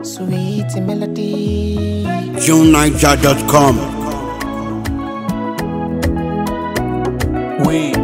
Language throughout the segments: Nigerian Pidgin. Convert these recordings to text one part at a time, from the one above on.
Sweet melody. JuneNiger.com. Oui,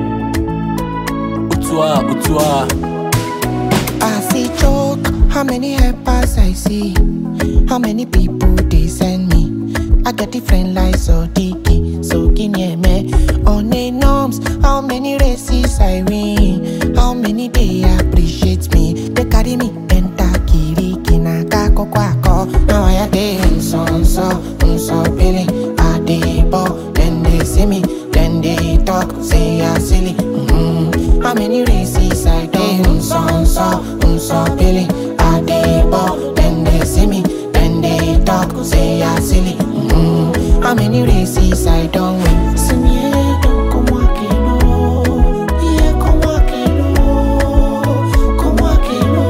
Utua. I see joke, how many helpers I see, how many people they send me. I get different lies, so dicky, so guinea me. On a norms, how many races I win, how many they appreciate me. They carry me, enter kiri, kinaka, kwako. Now I dey so billy. I dey ball, then they see me, then they talk, say I silly. How many races I done, so billy. I dey ball, then they see me, then they talk, say I silly. How many races I done win? See me, como aquilo, yeah, como aquilo.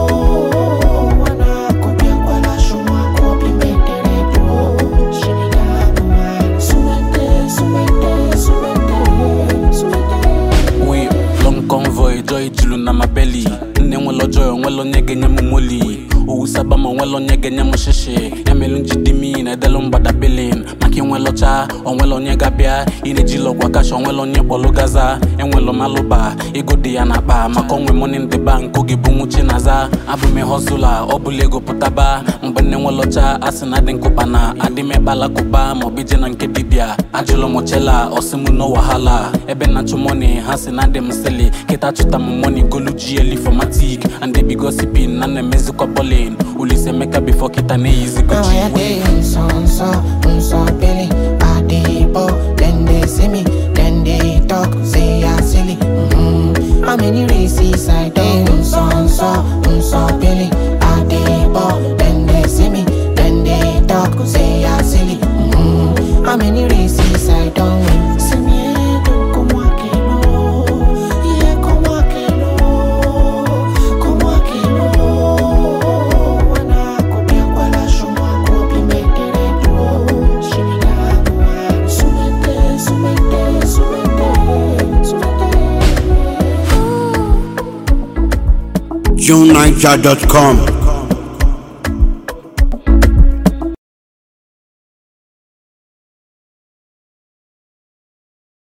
Wana copia quala shuma, copy me teredo. Shimigano, sumete. Oui, long convoy, joy jilu na my belly. Nwelo joy, nwelo nyege nyemu moli. Usabama nwelo nyege nyemu sheshe. Yamelu njidimi na edelo mbada bilin. Maki nwelo cha, onwelo nyega bia. Inejilo kwa kasho, onwelo nyebolo gaza. Enwelo maluba, ego di anapa. Makongwe money in the bank, kogi bungu chinaza. Abume husula, obulego putaba. Mbene nwelo cha, asinadin kupana. Adime bala kuba, mobije na nke dibia. Ajilo mochela, osimu no wahala. Ebe na chumoni, hasinade mseli. Kita chuta money, golu GLE formatic. And they be gossiping, and the music balling. Ulise make up before kita ne easy go Now I dey so billy. I dey ball, then they see me, then they talk, say I silly. How many races I done, so billy. I dey ball, then they see me, then they talk, say I silly. How many races I done win? See me, como aquilo, yeah, como aquilo. Wana copia quala shuma, copy me teredo. Shimigano, sumete. JuneNiger.com.